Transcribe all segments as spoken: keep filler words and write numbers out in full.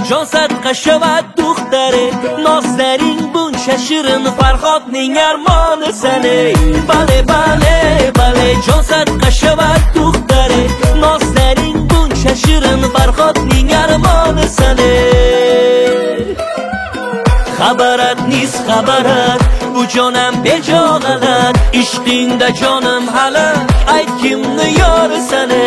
جان صدقه شود دختره نازنین بون ششرین فرهادning ارمان سنه بله بله بله جان صدقه شود دختره نازنین بون ششرین فرهادning ارمان سنه خبرت نیست خبرت bu canım beca qalar İşqində canım hələ Ay kimni yar səni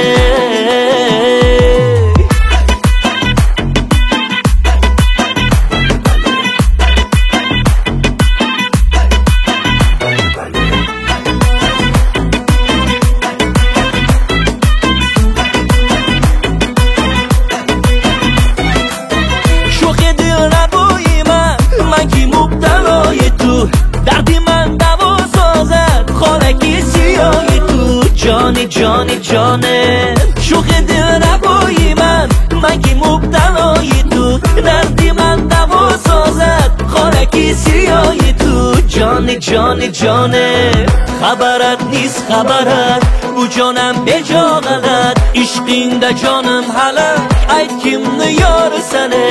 شوخ دل نبوی من من کی مبتلای تو دردی من دوا سازد خالکی سیاهی تو جانی جانی جانه شوخ دل نبوی من من کی مبتلای تو دردی من دوا سازد خالکی سیاهی تو جانی جانی جانه خبرت نیست خبرت bu canım beca qalar İşqində canım hələ Ay kimni yar səni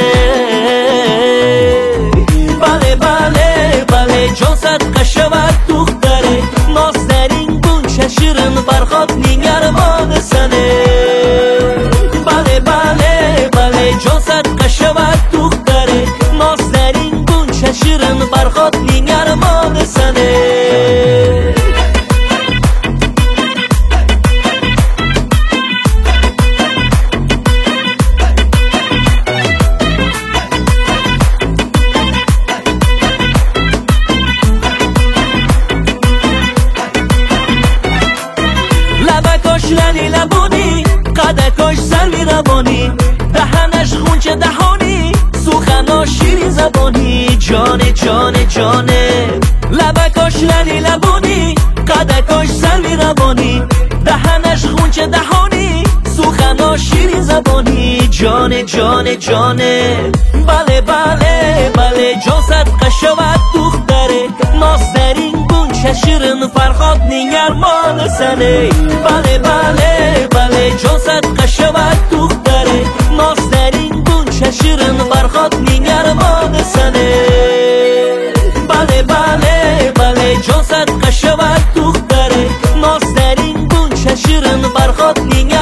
Bale bale bale Can صدقه شود دختره نازنین بون ششرین فرهادning ارمان سنه بله بله بله جان صدقه شود دختره نازنین بون ششرین فرهادning ارمان سنه لبی لبونی قدکاش سروی روانی دهنش خونچه دهانی سخناش شیرین زبانی جانه جانه جانه لبکاش للی لبونی قدکاش سروی روانی دهنش خونچه دهانی سخناش شیرین زبانی جانه جانه جانه بله بله بله جان صدقه شود دختره نازنین بون ششرین فرهادning ارمان سنه بله بله بله جان صدقه شود دختره نازنین بون ششرین فرهادning ارمان سنه بله بله بله جان صدقه شود دختره نازنین بون ششرین فرهادning